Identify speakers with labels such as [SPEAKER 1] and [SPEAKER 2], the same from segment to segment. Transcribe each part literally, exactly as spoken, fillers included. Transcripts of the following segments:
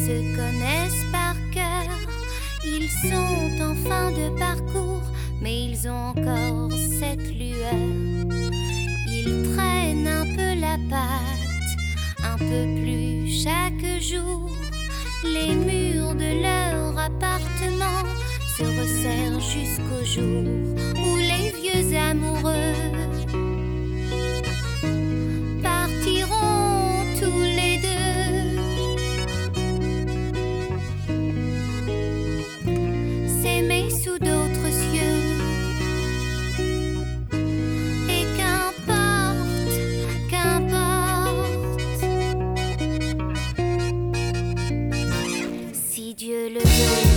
[SPEAKER 1] se connaissent par cœur. Ils sont en fin de parcours, mais ils ont encore cette lueur. Ils traînent un peu la patte, un peu plus chaque jour. Les murs de leur appartement se resserrent jusqu'au jour où les vieux amoureux partiront tous les deux. S'aimer sous d'autres cieux. Et qu'importe, qu'importe, si Dieu le veut.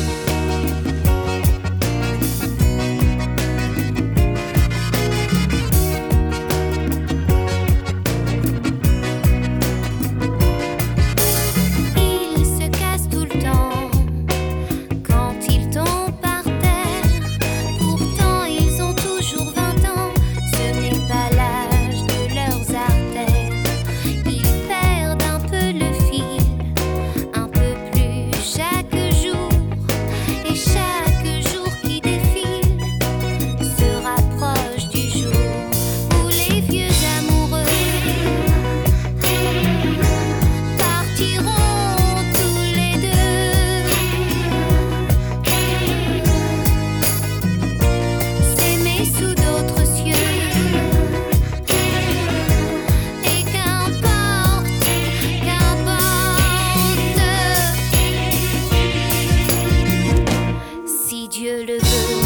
[SPEAKER 1] Dieu le veut.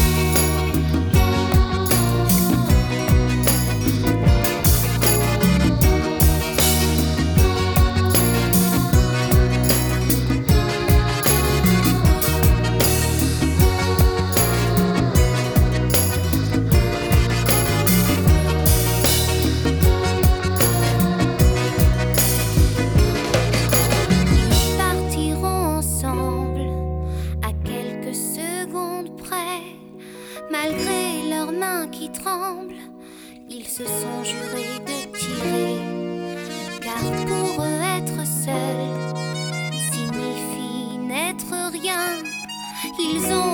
[SPEAKER 1] Ils partiront ensemble à quelques secondes près. Malgré leurs mains qui tremblent, ils se sont jurés de tirer. Car pour eux être seuls signifie n'être rien. Ils ont